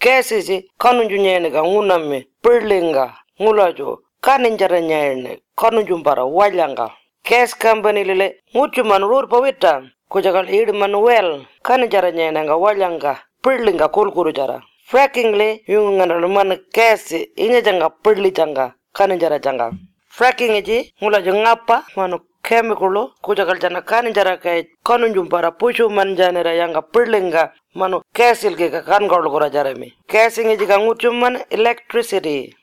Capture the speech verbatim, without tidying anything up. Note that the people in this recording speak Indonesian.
kesi si kanunju nyene ga nguname perlinga ngulajo kaninjara nyene kanunju para wajanga kes company lele nguchu man rur pawita kujagal id manuel kaninjara nyene ga wajanga perlinga kulkuru jara fracking le yung ngana man kesi inya janga perli janga kaninjara janga fracking eji ngulajo ngapa manu chemical kujagal jana kaninjara kai kanunju para pushu manjanera yanga perlinga manu kesil ke kan gol gora jarami casing eji ga nguchu man electricity